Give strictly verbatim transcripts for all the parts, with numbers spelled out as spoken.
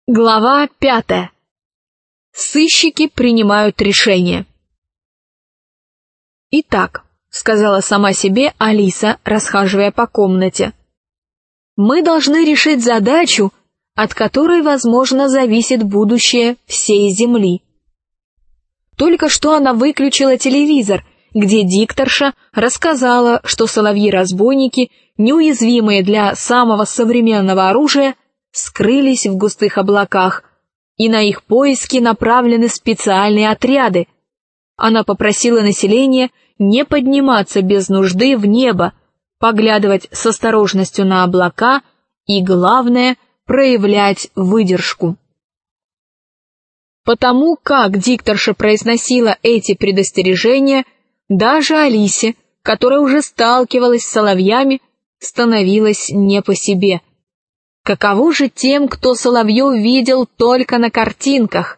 Глава пятая. Сыщики принимают решение. «Итак», — сказала сама себе Алиса, расхаживая по комнате, — «мы должны решить задачу, от которой, возможно, зависит будущее всей Земли». Только что она выключила телевизор, где дикторша рассказала, что соловьи-разбойники, неуязвимые для самого современного оружия, скрылись в густых облаках, и на их поиски направлены специальные отряды. Она попросила население не подниматься без нужды в небо, поглядывать с осторожностью на облака и, главное, проявлять выдержку. Потому как дикторша произносила эти предостережения, даже Алисе, которая уже сталкивалась с соловьями, становилось не по себе. Каково же тем, кто соловьев видел только на картинках?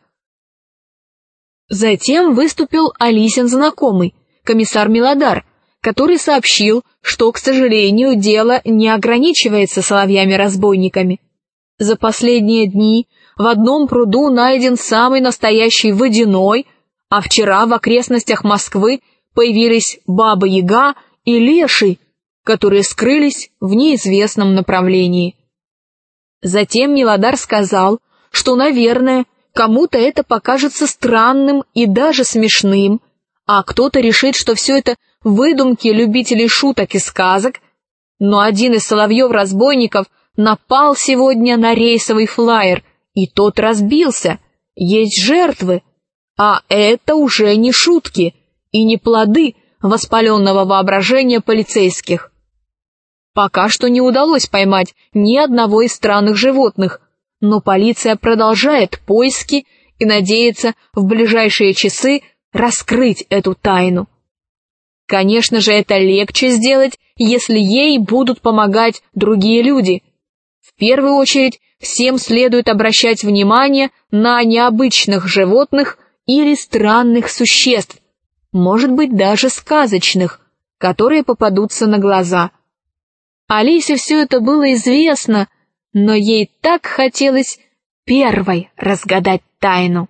Затем выступил Алисин знакомый, комиссар Милодар, который сообщил, что, к сожалению, дело не ограничивается соловьями-разбойниками. За последние дни в одном пруду найден самый настоящий водяной, а вчера в окрестностях Москвы появились Баба-Яга и Леший, которые скрылись в неизвестном направлении. Затем Милодар сказал, что, наверное, кому-то это покажется странным и даже смешным, а кто-то решит, что все это выдумки любителей шуток и сказок, но один из соловьев-разбойников напал сегодня на рейсовый флайер, и тот разбился, есть жертвы, а это уже не шутки и не плоды воспаленного воображения полицейских. Пока что не удалось поймать ни одного из странных животных, но полиция продолжает поиски и надеется в ближайшие часы раскрыть эту тайну. Конечно же, это легче сделать, если ей будут помогать другие люди. В первую очередь, всем следует обращать внимание на необычных животных или странных существ, может быть, даже сказочных, которые попадутся на глаза. Алисе все это было известно, но ей так хотелось первой разгадать тайну.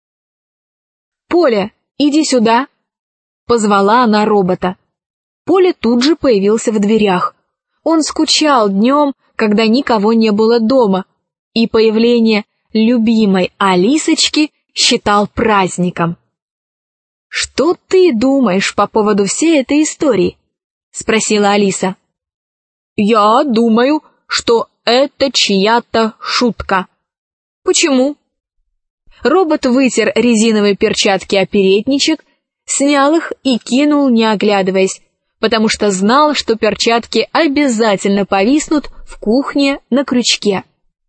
«Поля, иди сюда!» — позвала она робота. Поля тут же появился в дверях. Он скучал днем, когда никого не было дома, и появление любимой Алисочки считал праздником. «Что ты думаешь по поводу всей этой истории?» — спросила Алиса. «Я думаю, что это чья-то шутка». «Почему?» Робот вытер резиновые перчатки о передничек, снял их и кинул, не оглядываясь, потому что знал, что перчатки обязательно повиснут в кухне на крючке.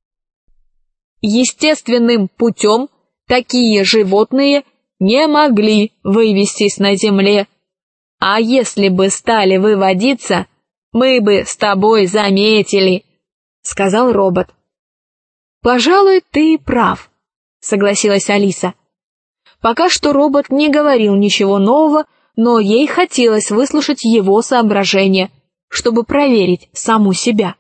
Естественным путем такие животные не могли вывестись на земле, а если бы стали выводиться, мы бы с тобой заметили, — сказал робот. «Пожалуй, ты прав», — согласилась Алиса. Пока что робот не говорил ничего нового, но ей хотелось выслушать его соображения, чтобы проверить саму себя.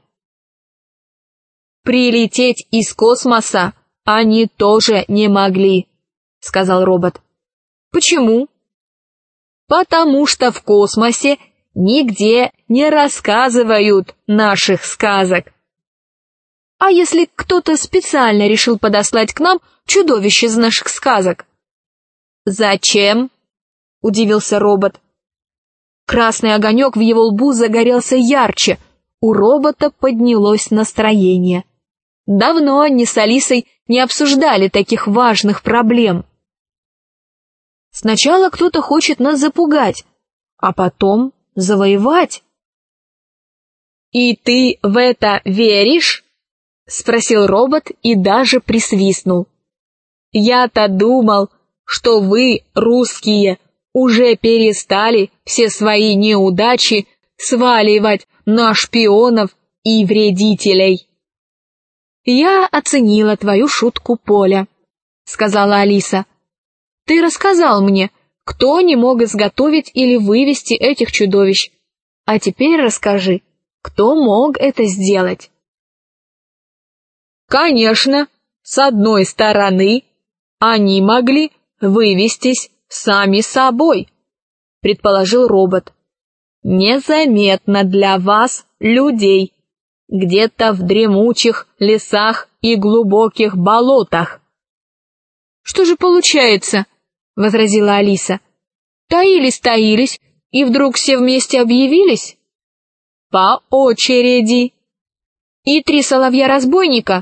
«Прилететь из космоса они тоже не могли», — сказал робот. «Почему?» «Потому что в космосе нигде не рассказывают наших сказок». «А если кто-то специально решил подослать к нам чудовище из наших сказок?» «Зачем?» — удивился робот. Красный огонек в его лбу загорелся ярче, у робота поднялось настроение. Давно они с Алисой не обсуждали таких важных проблем. Сначала кто-то хочет нас запугать, а потом завоевать. «И ты в это веришь?» — спросил робот и даже присвистнул. «Я-то думал, что вы, русские, уже перестали все свои неудачи сваливать на шпионов и вредителей». «Я оценила твою шутку, Поля», — сказала Алиса. «Ты рассказал мне, кто не мог изготовить или вывести этих чудовищ. А теперь расскажи, кто мог это сделать?» «Конечно», С одной стороны, они могли вывестись сами собой, предположил робот. Незаметно для вас, людей, где-то в дремучих лесах и глубоких болотах. Что же получается, возразила Алиса. Таились-таились, и вдруг все вместе объявились? По очереди. И три соловья-разбойника?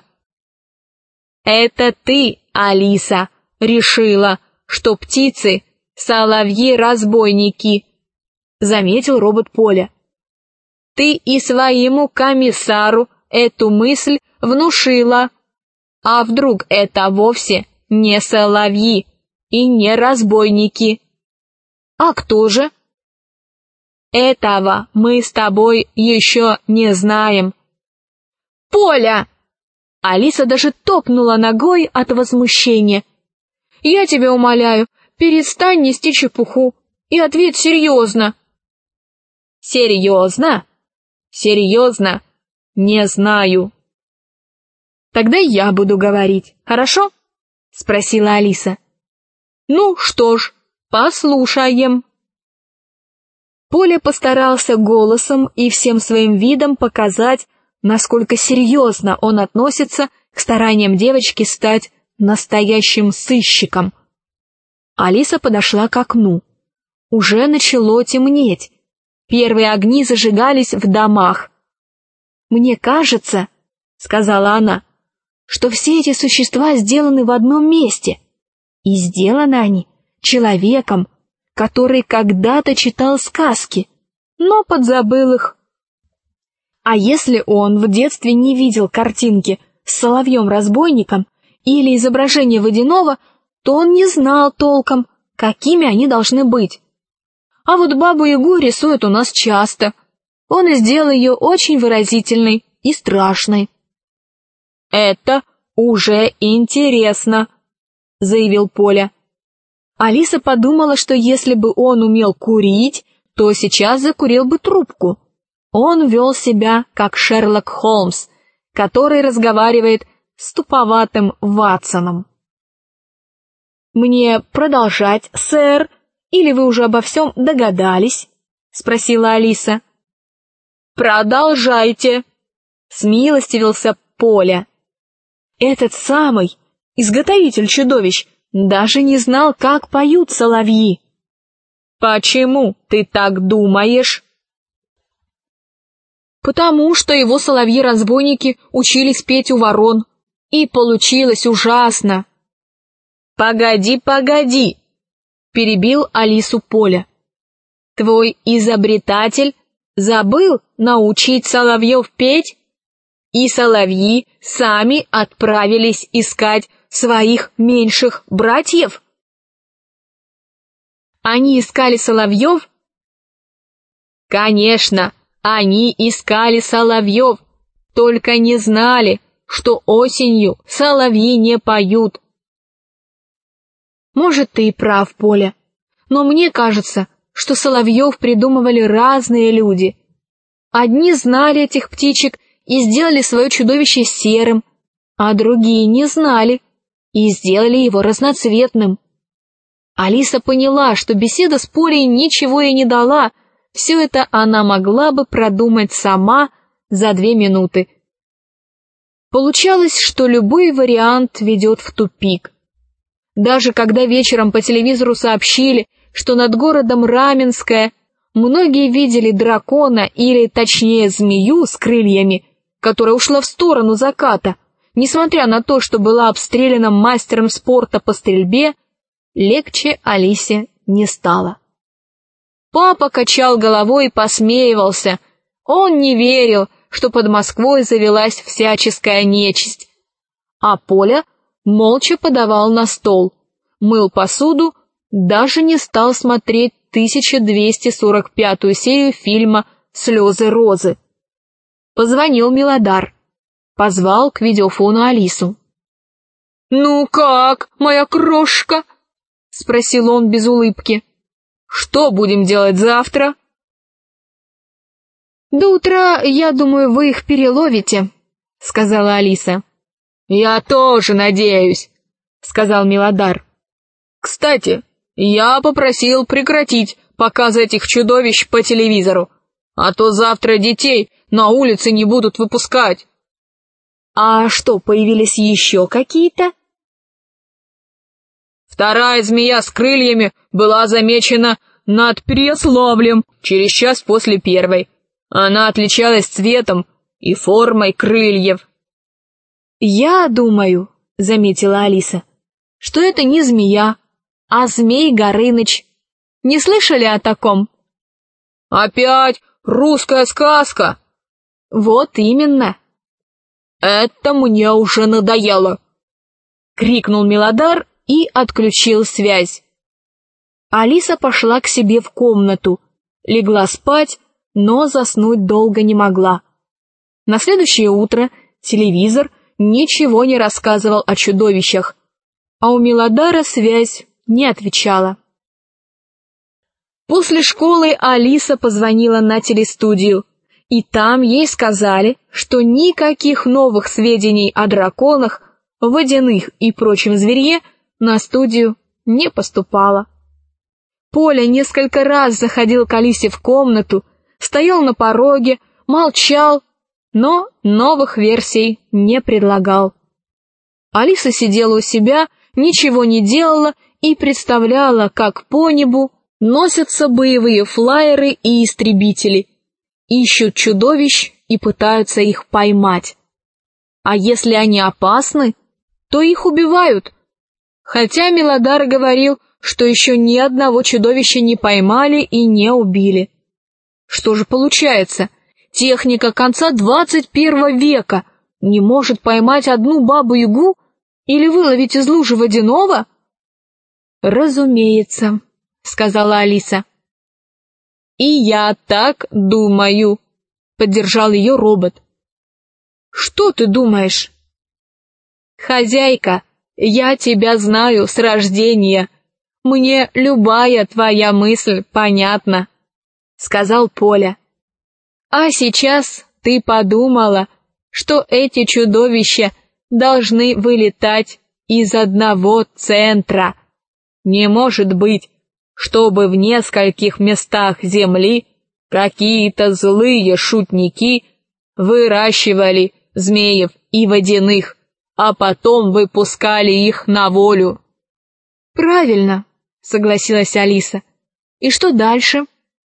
Это ты, Алиса, решила, что птицы — соловьи-разбойники, заметил робот Поля. Ты и своему комиссару эту мысль внушила. А вдруг это вовсе не соловьи и не разбойники? А кто же? Этого мы с тобой еще не знаем. Поля! Алиса даже топнула ногой от возмущения. Я тебя умоляю, перестань нести чепуху и ответь серьезно. Серьезно? Серьезно? Не знаю. Тогда я буду говорить, хорошо? Спросила Алиса. Ну что ж, послушаем. Поля постарался голосом и всем своим видом показать, насколько серьезно он относится к стараниям девочки стать настоящим сыщиком. Алиса подошла к окну. Уже начало темнеть. Первые огни зажигались в домах. «Мне кажется, — сказала она, — что все эти существа сделаны в одном месте. И сделаны они человеком, который когда-то читал сказки, но подзабыл их. А если он в детстве не видел картинки с соловьем-разбойником или изображение водяного, то он не знал толком, какими они должны быть. А вот Бабу-Ягу рисуют у нас часто. Он сделал ее очень выразительной и страшной. «Это уже интересно», — заявил Поля. Алиса подумала, что если бы он умел курить, то сейчас закурил бы трубку. Он вел себя, как Шерлок Холмс, который разговаривает с туповатым Ватсоном. «Мне продолжать, сэр, или вы уже обо всем догадались?» — спросила Алиса. «Продолжайте», — смилостивился Поля. Этот самый изготовитель чудовищ даже не знал, как поют соловьи. «Почему ты так думаешь?» «Потому что его соловьи-разбойники учились петь у ворон, и получилось ужасно». «Погоди, погоди», — перебил Алису Поля. «Твой изобретатель забыл научить соловьев петь?» И соловьи сами отправились искать своих меньших братьев? Они искали соловьев? Конечно, они искали соловьев, только не знали, что осенью соловьи не поют. Может, ты и прав, Поля, но мне кажется, что соловьев придумывали разные люди. Одни знали этих птичек и сделали свое чудовище серым, а другие не знали и сделали его разноцветным. Алиса поняла, что беседа с Полей ничего ей не дала, все это она могла бы продумать сама за две минуты. Получалось, что любой вариант ведет в тупик. Даже когда вечером по телевизору сообщили, что над городом Раменское многие видели дракона или, точнее, змею с крыльями, которая ушла в сторону заката, несмотря на то, что была обстреляна мастером спорта по стрельбе, легче Алисе не стало. Папа качал головой и посмеивался. Он не верил, что под Москвой завелась всяческая нечисть. А Поля молча подавал на стол, мыл посуду, даже не стал смотреть тысяча двести сорок пятую серию фильма «Слезы розы». Позвонил Милодар, позвал к видеофону Алису. «Ну как, моя крошка?» — спросил он без улыбки. «Что будем делать завтра?» «До утра, я думаю, вы их переловите», — сказала Алиса. «Я тоже надеюсь», — сказал Милодар. «Кстати, я попросил прекратить показ этих чудовищ по телевизору, а то завтра детей на улице не будут выпускать». «А что, появились еще какие-то?» «Вторая змея с крыльями была замечена над Переяславлем через час после первой. Она отличалась цветом и формой крыльев». «Я думаю», — заметила Алиса, — «что это не змея, а Змей Горыныч. Не слышали о таком?» «Опять русская сказка?» «Вот именно». «Это мне уже надоело», — крикнул Милодар и отключил связь. Алиса пошла к себе в комнату, легла спать, но заснуть долго не могла. На следующее утро телевизор ничего не рассказывал о чудовищах, а у Милодара связь не отвечала. После школы Алиса позвонила на телестудию, и там ей сказали, что никаких новых сведений о драконах, водяных и прочем зверье на студию не поступало. Поля несколько раз заходил к Алисе в комнату, стоял на пороге, молчал, но новых версий не предлагал. Алиса сидела у себя, ничего не делала и представляла, как по небу носятся боевые флайеры и истребители, ищут чудовищ и пытаются их поймать. А если они опасны, то их убивают. Хотя Милодар говорил, что еще ни одного чудовища не поймали и не убили. Что же получается? Техника конца двадцать первого века не может поймать одну бабу-ягу или выловить из лужи водяного? «Разумеется», — сказала Алиса. «И я так думаю», — поддержал ее робот. «Что ты думаешь?» «Хозяйка, я тебя знаю с рождения. Мне любая твоя мысль понятна», — сказал Поля. «А сейчас ты подумала, что эти чудовища должны вылетать из одного центра. Не может быть, чтобы в нескольких местах Земли какие-то злые шутники выращивали змеев и водяных, а потом выпускали их на волю». «Правильно», — согласилась Алиса. «И что дальше?»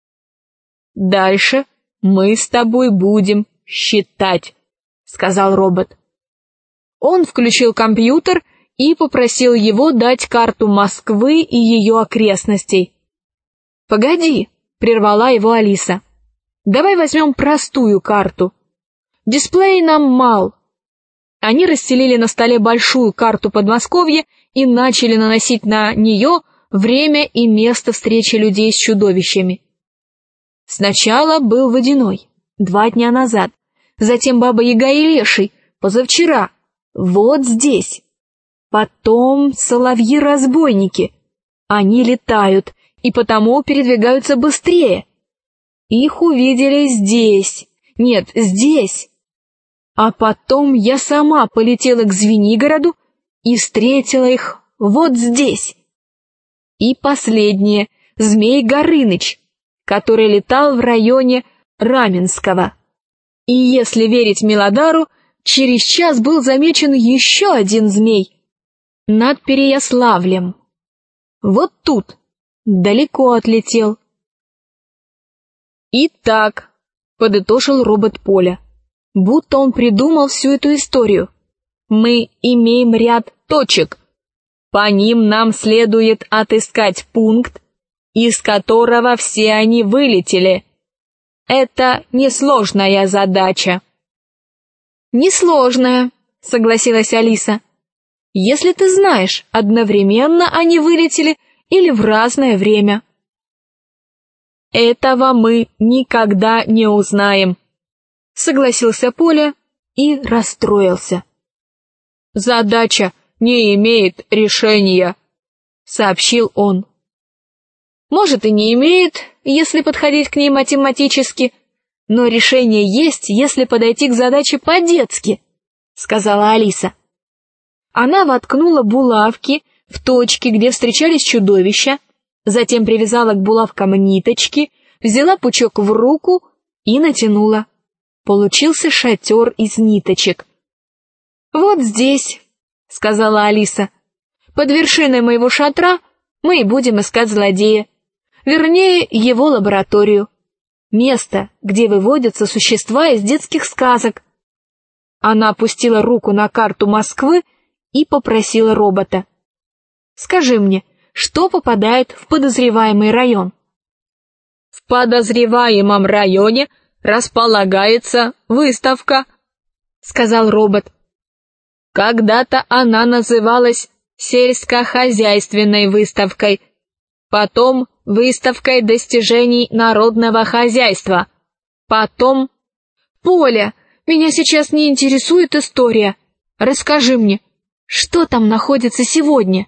«Дальше мы с тобой будем считать», — сказал робот. Он включил компьютер и попросил его дать карту Москвы и ее окрестностей. «Погоди», — прервала его Алиса. «Давай возьмем простую карту. Дисплей нам мал». Они расстелили на столе большую карту Подмосковья и начали наносить на нее время и место встречи людей с чудовищами. Сначала был водяной, два дня назад, затем Баба-Яга и Леший, позавчера, вот здесь. Потом соловьи-разбойники. Они летают и потому передвигаются быстрее. Их увидели здесь, нет, здесь. А потом я сама полетела к Звенигороду и встретила их вот здесь. И последнее, Змей Горыныч, который летал в районе Раменского. И если верить Милодару, через час был замечен еще один змей над Переяславлем. Вот тут, далеко отлетел. «Итак», — подытожил робот Поля, будто он придумал всю эту историю, «мы имеем ряд точек. По ним нам следует отыскать пункт, из которого все они вылетели. Это несложная задача». «Несложная», — согласилась Алиса, «если ты знаешь, одновременно они вылетели или в разное время». «Этого мы никогда не узнаем», — согласился Поля и расстроился. «Задача не имеет решения», — сообщил он. «Может, и не имеет, если подходить к ней математически, но решение есть, если подойти к задаче по-детски», — сказала Алиса. Она воткнула булавки в точки, где встречались чудовища, затем привязала к булавкам ниточки, взяла пучок в руку и натянула. Получился шатер из ниточек. «Вот здесь», — сказала Алиса, — «под вершиной моего шатра мы и будем искать злодея, вернее, его лабораторию, место, где выводятся существа из детских сказок». Она опустила руку на карту Москвы и попросила робота: «Скажи мне, что попадает в подозреваемый район?» «В подозреваемом районе располагается выставка», — сказал робот. «Когда-то она называлась сельскохозяйственной выставкой, потом выставкой достижений народного хозяйства, потом...» «Поля, меня сейчас не интересует история. Расскажи мне, что там находится сегодня?»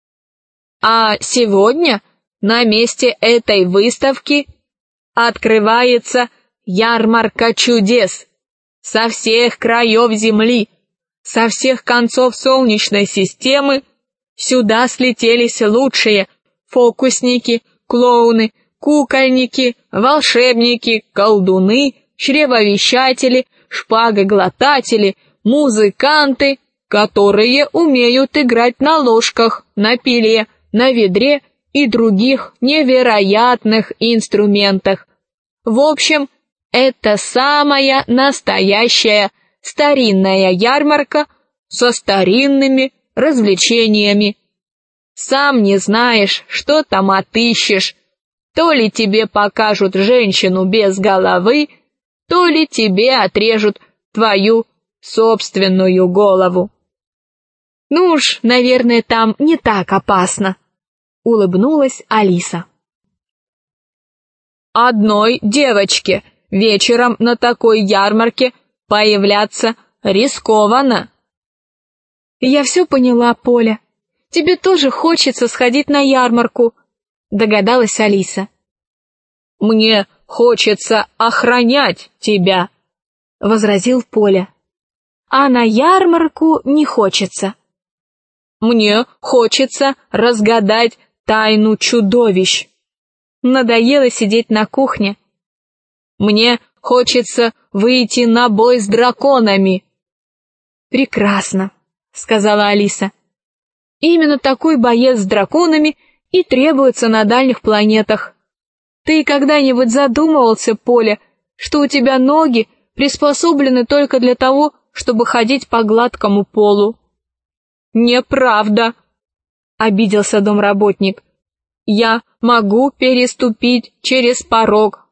«А сегодня на месте этой выставки открывается ярмарка чудес со всех краев земли, со всех концов Солнечной системы. Сюда слетелись лучшие фокусники, клоуны, кукольники, волшебники, колдуны, чревовещатели, шпагоглотатели, музыканты, которые умеют играть на ложках, на пиле, на ведре и других невероятных инструментах. В общем, это самая настоящая старинная ярмарка со старинными развлечениями. Сам не знаешь, что там отыщешь. То ли тебе покажут женщину без головы, то ли тебе отрежут твою собственную голову». «Ну уж, наверное, там не так опасно», — улыбнулась Алиса. «Одной девочке вечером на такой ярмарке появляться рискованно». «Я все поняла, Поля. Тебе тоже хочется сходить на ярмарку», — догадалась Алиса. «Мне хочется охранять тебя», — возразил Поля. «А на ярмарку не хочется». «Мне хочется разгадать тайну чудовищ». Надоело сидеть на кухне. «Мне хочется выйти на бой с драконами». «Прекрасно», — сказала Алиса. «Именно такой боец с драконами и требуется на дальних планетах. Ты когда-нибудь задумывался, Поля, что у тебя ноги приспособлены только для того, чтобы ходить по гладкому полу?» «Неправда», — обиделся домработник. «Я могу переступить через порог».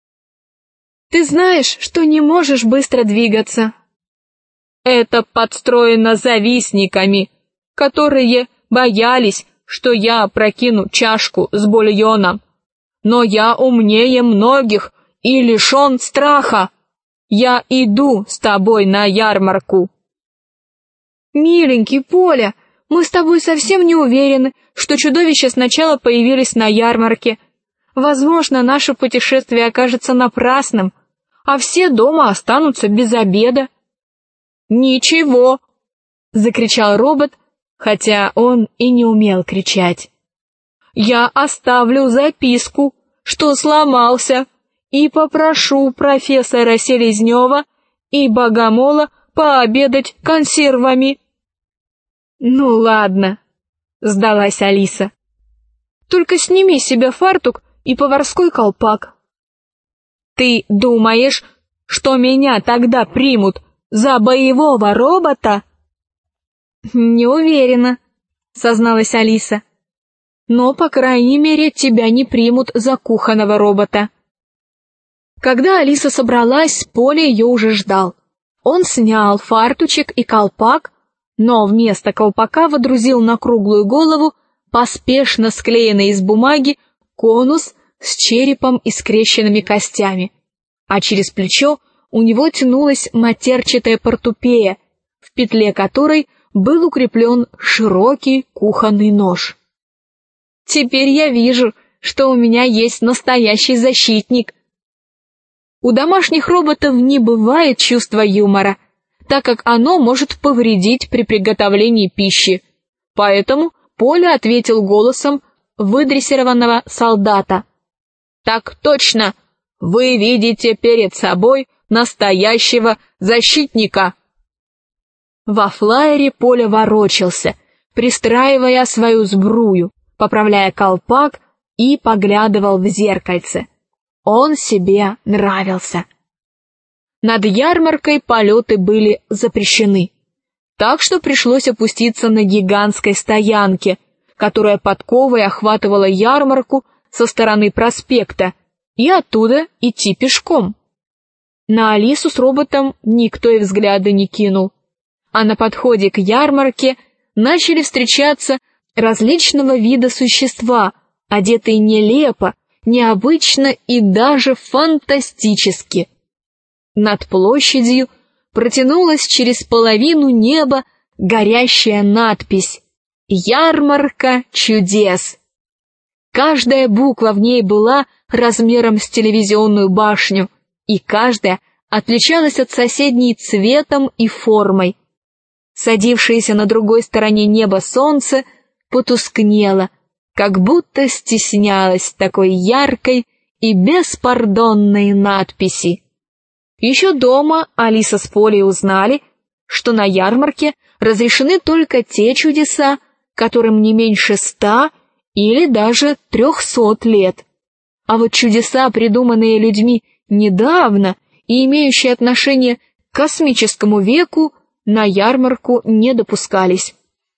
«Ты знаешь, что не можешь быстро двигаться». «Это подстроено завистниками, которые боялись, что я опрокину чашку с бульоном. Но я умнее многих и лишен страха. Я иду с тобой на ярмарку». «Миленький Поля, мы с тобой совсем не уверены, что чудовища сначала появились на ярмарке. Возможно, наше путешествие окажется напрасным, а все дома останутся без обеда». «Ничего!» — закричал робот, хотя он и не умел кричать. «Я оставлю записку, что сломался, и попрошу профессора Селезнева и Богомола пообедать консервами». «Ну ладно», — сдалась Алиса. «Только сними с себя фартук и поварской колпак». «Ты думаешь, что меня тогда примут за боевого робота?» «Не уверена», — созналась Алиса. «Но, по крайней мере, тебя не примут за кухонного робота». Когда Алиса собралась, Поля ее уже ждал. Он снял фартучек и колпак, но вместо колпака водрузил на круглую голову поспешно склеенный из бумаги конус с черепом и скрещенными костями, а через плечо у него тянулась матерчатая портупея, в петле которой был укреплен широкий кухонный нож. «Теперь я вижу, что у меня есть настоящий защитник». У домашних роботов не бывает чувства юмора, так как оно может повредить при приготовлении пищи. Поэтому Поля ответил голосом выдрессированного солдата. «Так точно! Вы видите перед собой настоящего защитника!» Во флайере Поля ворочался, пристраивая свою сбрую, поправляя колпак и поглядывал в зеркальце. Он себе нравился. Над ярмаркой полеты были запрещены, так что пришлось опуститься на гигантской стоянке, которая подковой охватывала ярмарку со стороны проспекта, и оттуда идти пешком. На Алису с роботом никто и взгляда не кинул, а на подходе к ярмарке начали встречаться различного вида существа, одетые нелепо, необычно и даже фантастически. Над площадью протянулась через половину неба горящая надпись «Ярмарка чудес». Каждая буква в ней была размером с телевизионную башню, и каждая отличалась от соседней цветом и формой. Садившееся на другой стороне неба солнце потускнело, как будто стеснялось такой яркой и беспардонной надписи. Еще дома Алиса с Полей узнали, что на ярмарке разрешены только те чудеса, которым не меньше ста или даже трехсот лет. А вот чудеса, придуманные людьми недавно и имеющие отношение к космическому веку, на ярмарку не допускались.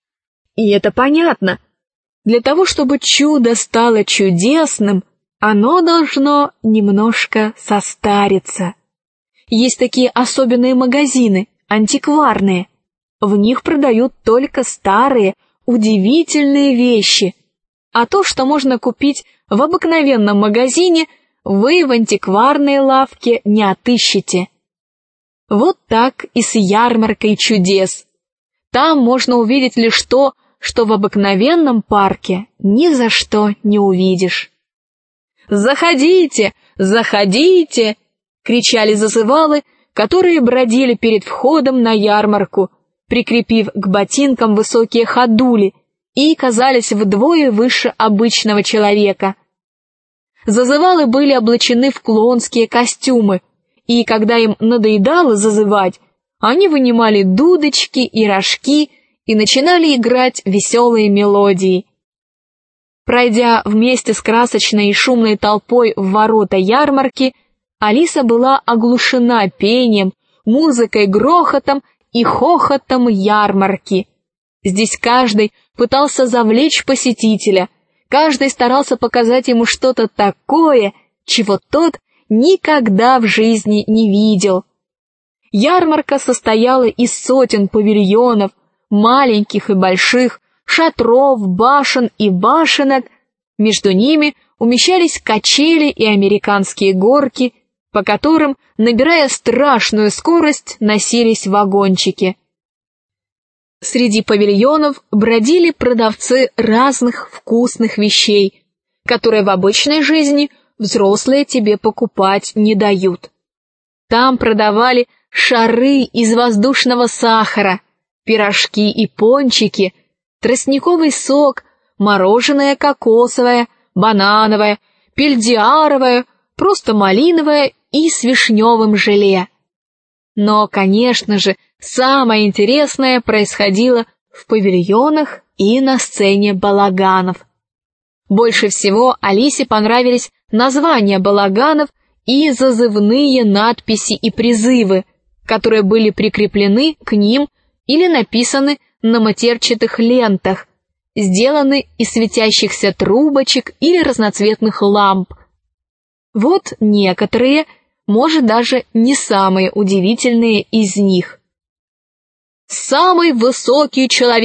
И это понятно. Для того, чтобы чудо стало чудесным, оно должно немножко состариться. Есть такие особенные магазины, антикварные. В них продают только старые, удивительные вещи. А то, что можно купить в обыкновенном магазине, вы в антикварной лавке не отыщете. Вот так и с ярмаркой чудес. Там можно увидеть лишь то, что в обыкновенном парке ни за что не увидишь. «Заходите, заходите!» — кричали зазывалы, которые бродили перед входом на ярмарку, прикрепив к ботинкам высокие ходули и казались вдвое выше обычного человека. Зазывалы были облачены в клоунские костюмы, и когда им надоедало зазывать, они вынимали дудочки и рожки и начинали играть веселые мелодии. Пройдя вместе с красочной и шумной толпой в ворота ярмарки, Алиса была оглушена пением, музыкой, грохотом и хохотом ярмарки. Здесь каждый пытался завлечь посетителя, каждый старался показать ему что-то такое, чего тот никогда в жизни не видел. Ярмарка состояла из сотен павильонов, маленьких и больших, шатров, башен и башенок. Между ними умещались качели и американские горки, по которым, набирая страшную скорость, носились вагончики. Среди павильонов бродили продавцы разных вкусных вещей, которые в обычной жизни взрослые тебе покупать не дают. Там продавали шары из воздушного сахара, пирожки и пончики, тростниковый сок, мороженое кокосовое, банановое, пельдиаровое, просто малиновое и с вишневым желе. Но, конечно же, самое интересное происходило в павильонах и на сцене балаганов. Больше всего Алисе понравились названия балаганов и зазывные надписи и призывы, которые были прикреплены к ним или написаны на матерчатых лентах, сделаны из светящихся трубочек или разноцветных ламп. Вот некоторые, может, даже не самые удивительные из них. Самый высокий человек